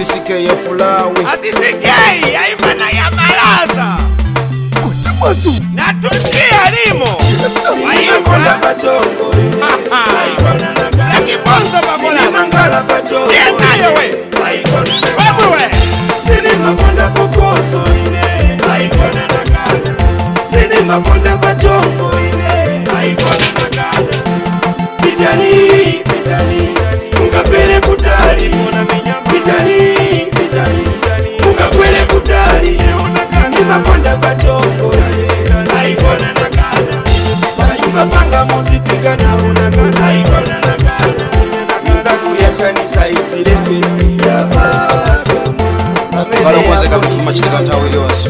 CCK ya Fulawi CCK yaimana ya Malaza Kutimazu Natutia limo Wayikonda pachongo Wayikonda nakana Yakibonzo babola Sini mangala pachongo Tienayo we Wayikonda Webu we Sini makonda kokoso ine Wayikonda nakana Sini makonda pachongo ine Wayikonda nakana Pitani, pitani Mukapere kutali Pitani, pitani Mukapere kutali Sini makonda pachongo ine Wayikonda nakana Bayumba panga muzifika na unakana Wayikonda nakana Nza kuyashani saizi lepe ya baka Kalokoze kabitu machitika ntawili waso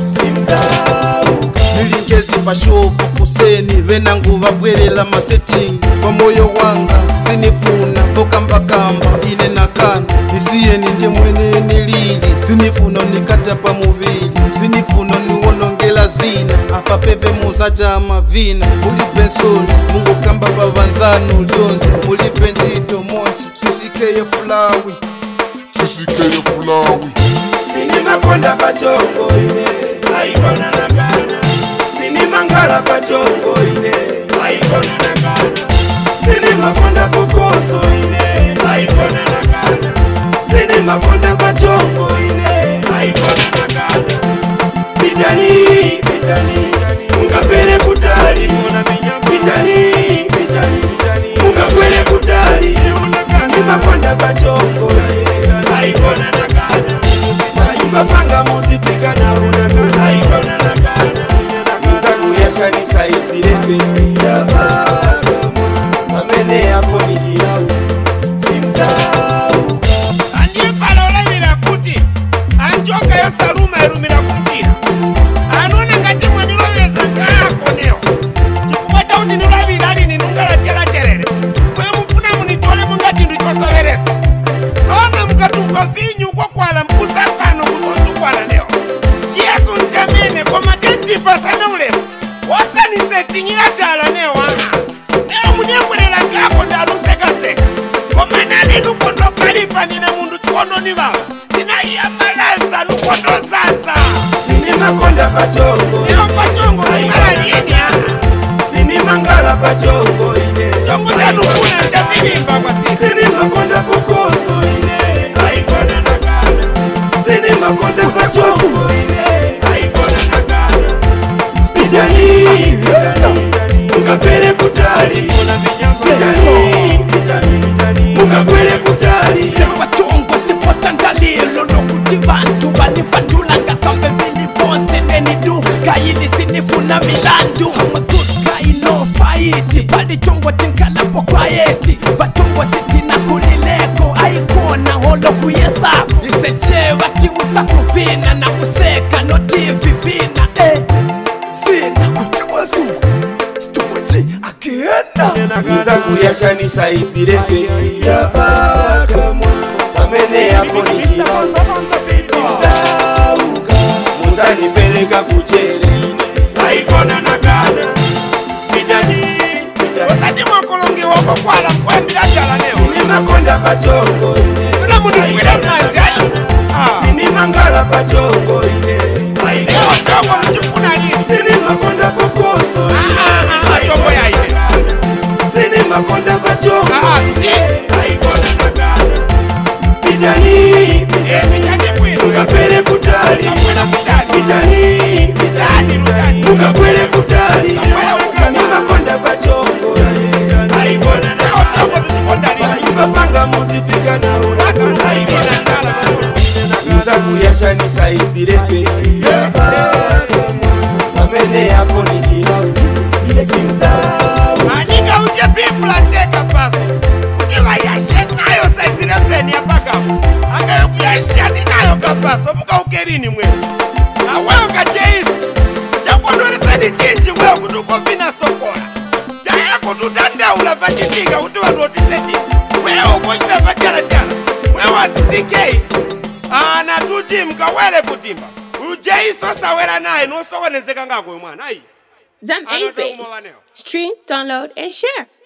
Nilinkezi pashopu kuseni venangu vabwelela masetting kwa moyo wanga sinifuna vokambakamba ine nakana isiye ninje mwene nilili sinifuna nikata pa muvili sinifuna niwonongela zina apa peve muzaja mavina muli pensoni mungu kamba bavanzano lyonzi muli pensito monsi CCK ya Fulawi CCK ya Fulawi Sini makonda pachongo ine Wayikonda nakana Sini mangala pachongo ine Wayikonda nakana Sini makonda kokoso ine Wayikonda nakana Sini makonda pachongo ine Wayikonda nakana Pitani, pitani Mukapere kutali Pitani, pitani Mukapere kutali Sini makonda pachongo ine Wayikonda nakana Bayumba muzifika na unakana Wayikonda nakana Nza kuyashani saizi lepe ya baka Amene hapo nijirau Simzau Andi palola mira kuti Anjoka ya saluma erumira kumtira Anone ngati mweniloweza ngako neo Chikuweta uti nulabira ali ninungala tela terere Mwe mufuna munitole mungati nduchosaveresa Sona mkatungwa vinyu kwa kwala mkusafano kuzotu kwala neo Chiesu nchamene kwa matenti pasana ulema Wasa ni setinyila tala neo Neo munyekwelela ngako ndalu seka seka Kwa manani nukondo kalipa nine mundu chikono niva Nina iya Malaza nukondo sasa Sini makonda pachongo Neo pachongo mungala lienya Sini mangala pachongo ine Chongo chanukuna chamilimba kwa sisi Sini makonda kokoso ine Wayikonda nakana Sini makonda pachongo ine Wayikonda nakana Pitani, pitani Mukapere kutali Pitani, pitani Mukapere kutali Sepa chongo sepa tandalilo Nokuti vantu vanifandula Ngakambe vilivonse nenidu Kaini sinifuna milandu I'm a good guy no fight Badi chongo tinkalapo kwa yeti Vachongo sitina kulileko Aikona holo kuyesako Isechewa kiusa kuvina Na kuseka no TV vina Zina kutimazuka Stoji akiena Nza kuyashani saizi lepe ya baka Amene hapo nijirau Simzauka Muzanipeleka kuchere ine Wayikonda nakana Pitani, pitani Osati mwakolongi wako kwala mkwembila jala neo Sini makonda pachongo ine Kuna mundu kwila mnanjai Sini mangala pachongo ine Neo chongo nuchukuna lini Sini makonda kokoso Chongo ya ine Sini makonda pachongo Nti Wayikonda nakana Pitani, pitani Mukapere kutali Pitani, pitani Mukapere kutali Sini makonda pachongo ine Wayikonda nakana Bayumba panga muzifika na unakana Wayikonda nakana Nza kuyashani saizi lepe ya baka Amene hapo nijirau Simzau Maninga uje pipla teka paso Kuti vayashe nayo saizire veni ya bagamu Angayo kuyashani nayo kapaso Muka ukerini mwe Na weo kacheisi Chakondoretsani chinji weo kutuko vina sokola Chaya kututanda ula vachitika Utu wadu otiseti Weo kuchita vajala jala Weo wa CCK Na tuji mkawele kutimba Ujei sosa wera nae Nuso wanenzeka ngako mwana Zam 8 Base. Stream, download, and share.